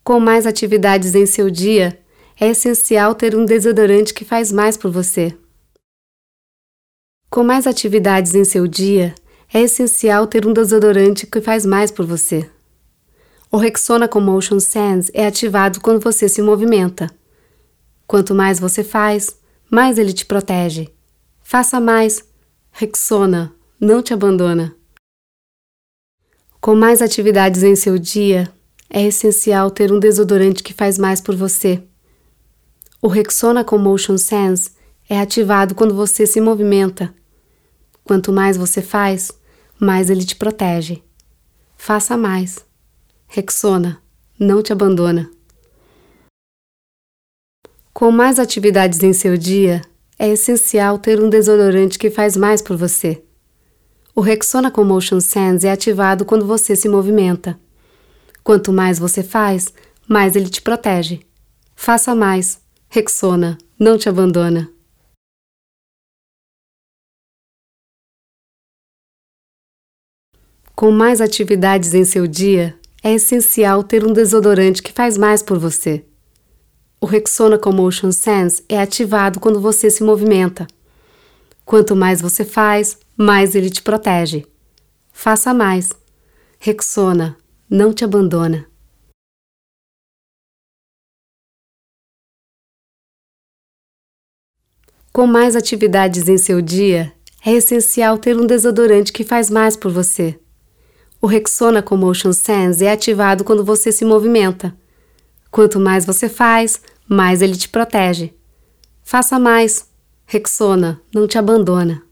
Com mais atividades em seu dia, é essencial ter um desodorante que faz mais por você. Com mais atividades em seu dia, é essencial ter um desodorante que faz mais por você. O Rexona com Motion Sense é ativado quando você se movimenta. Quanto mais você faz, mais ele te protege. Faça mais. Rexona não te abandona. Com mais atividades em seu dia, é essencial ter um desodorante que faz mais por você. O Rexona com Motion Sense é ativado quando você se movimenta. Quanto mais você faz, mais ele te protege. Faça mais. Rexona não te abandona. Com mais atividades em seu dia, é essencial ter um desodorante que faz mais por você. O Rexona com Motion Sense é ativado quando você se movimenta. Quanto mais você faz, mais ele te protege. Faça mais. Rexona não te abandona. Com mais atividades em seu dia, é essencial ter um desodorante que faz mais por você. O Rexona com Motion Sense é ativado quando você se movimenta. Quanto mais você faz, mais ele te protege. Faça mais. Rexona não te abandona. Com mais atividades em seu dia, é essencial ter um desodorante que faz mais por você. O Rexona com Motion Sense é ativado quando você se movimenta. Quanto mais você faz, mais ele te protege. Faça mais. Rexona não te abandona.